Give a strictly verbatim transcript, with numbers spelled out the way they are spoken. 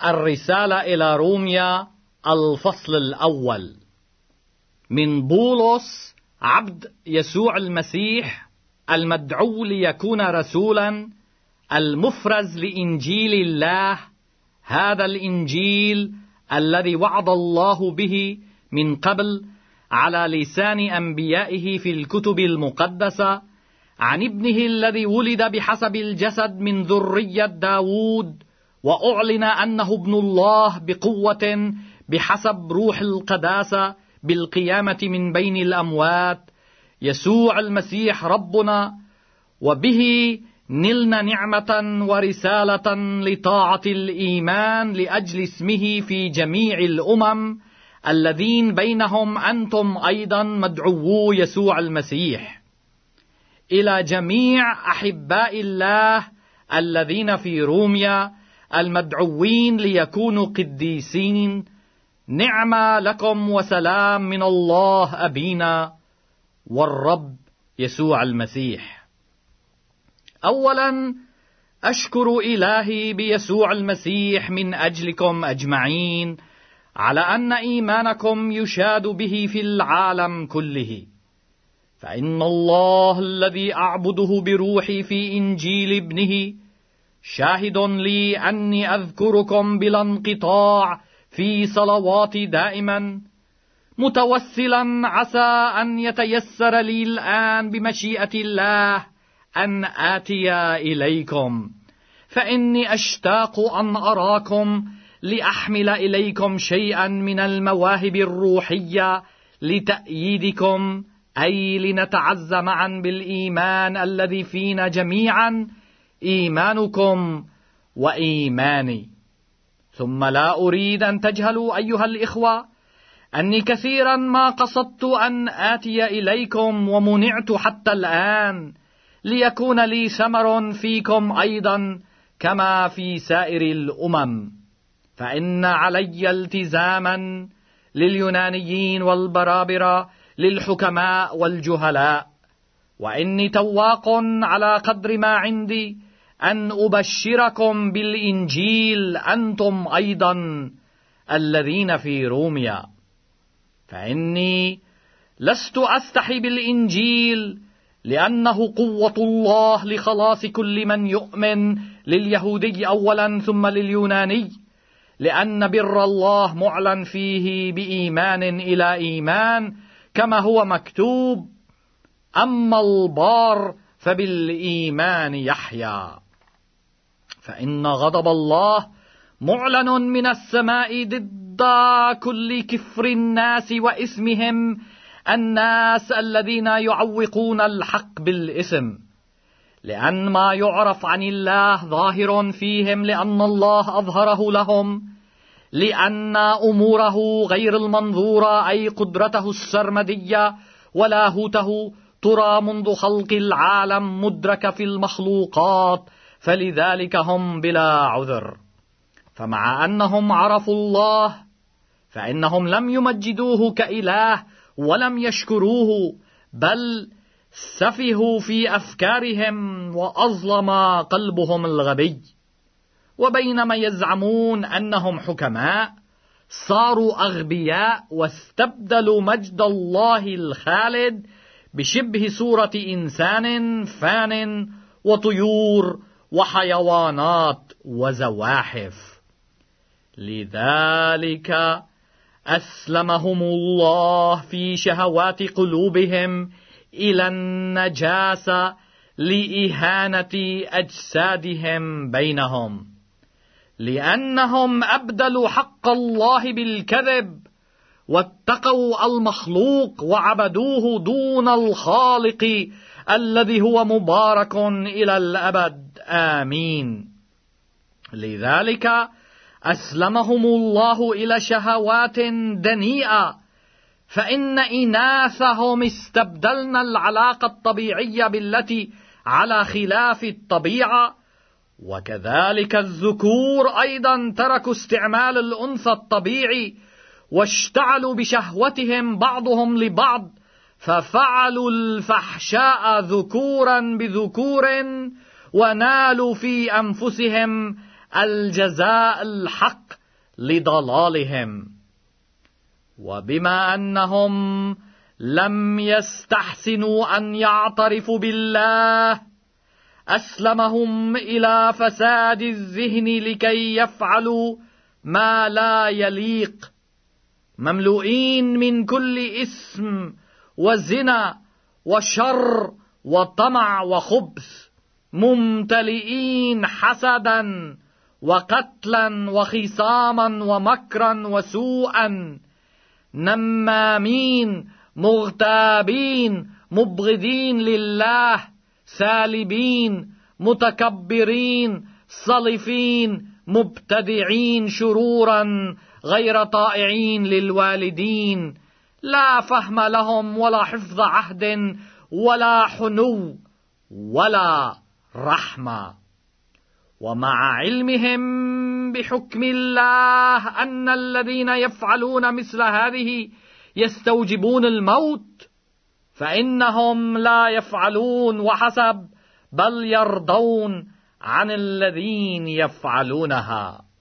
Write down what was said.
الرسالة إلى روميا الفصل الأول. من بولس عبد يسوع المسيح المدعو ليكون رسولا المفرز لإنجيل الله، هذا الإنجيل الذي وعد الله به من قبل على لسان أنبيائه في الكتب المقدسة عن ابنه الذي ولد بحسب الجسد من ذرية داود، وأعلن أنه ابن الله بقوة بحسب روح القداسة بالقيامة من بين الأموات، يسوع المسيح ربنا، وبه نلنا نعمة ورسالة لطاعة الإيمان لأجل اسمه في جميع الأمم الذين بينهم أنتم أيضا مدعوو يسوع المسيح. إلى جميع أحباء الله الذين في روميا المدعوين ليكونوا قديسين، نعمة لكم وسلام من الله أبينا والرب يسوع المسيح. أولا أشكر إلهي بيسوع المسيح من أجلكم أجمعين على أن إيمانكم يشاد به في العالم كله، فإن الله الذي أعبده بروحي في إنجيل ابنه شاهد لي أني أذكركم بلا انقطاع في صلواتي دائما، متوسلا عسى أن يتيسر لي الآن بمشيئة الله أن آتي إليكم، فإني أشتاق أن أراكم لأحمل إليكم شيئا من المواهب الروحية لتأييدكم، أي لنتعز معا بالإيمان الذي فينا جميعا، إيمانكم وإيماني. ثم لا أريد أن تجهلوا أيها الإخوة أني كثيرا ما قصدت أن آتي إليكم ومنعت حتى الآن، ليكون لي ثمر فيكم أيضا كما في سائر الأمم، فإن علي التزاما لليونانيين والبرابرة، للحكماء والجهلاء، وإني تواق على قدر ما عندي أن أبشركم بالإنجيل أنتم أيضا الذين في روميا. فإني لست أستحي بالإنجيل، لأنه قوة الله لخلاص كل من يؤمن، لليهودي أولا ثم لليوناني، لأن بر الله معلن فيه بإيمان إلى إيمان، كما هو مكتوب: أما البار فبالإيمان يحيى. فإن غضب الله معلن من السماء ضد كل كفر الناس وإثمهم، الناس الذين يعوقون الحق بالإثم، لأن ما يعرف عن الله ظاهر فيهم، لأن الله أظهره لهم، لأن أموره غير المنظورة، أي قدرته السرمدية ولاهوته، ترى منذ خلق العالم، مدركة في المخلوقات، فلذلك هم بلا عذر. فمع أنهم عرفوا الله فإنهم لم يمجدوه كإله ولم يشكروه، بل سفهوا في أفكارهم وأظلم قلبهم الغبي، وبينما يزعمون أنهم حكماء صاروا أغبياء، واستبدلوا مجد الله الخالد بشبه صورة إنسان فان وطيور وحيوانات وزواحف. لذلك أسلمهم الله في شهوات قلوبهم إلى النجاسة لإهانة أجسادهم بينهم، لأنهم أبدلوا حق الله بالكذب، واتقوا المخلوق وعبدوه دون الخالق الذي هو مبارك إلى الأبد، آمين. لذلك أسلمهم الله إلى شهوات دنيئة، فإن إناثهم استبدلن العلاقة الطبيعية بالتي على خلاف الطبيعة، وكذلك الذكور أيضا تركوا استعمال الأنثى الطبيعي، واشتعلوا بشهوتهم بعضهم لبعض، ففعلوا الفحشاء ذكورا بذكور، ونالوا في أنفسهم الجزاء الحق لضلالهم. وبما أنهم لم يستحسنوا أن يعترفوا بالله، أسلمهم إلى فساد الذهن لكي يفعلوا ما لا يليق، مملوئين من كل إثم وزنا وشر وطمع وخبث، ممتلئين حسدا وقتلا وخصاما ومكرا وسوءا، نمامين مغتابين مبغضين لله، سالبين متكبرين صلفين مبتدعين شرورا، غير طائعين للوالدين، لا فهم لهم ولا حفظ عهد ولا حنو ولا رحمة. ومع علمهم بحكم الله أن الذين يفعلون مثل هذه يستوجبون الموت، فإنهم لا يفعلون وحسب، بل يرضون عن الذين يفعلونها.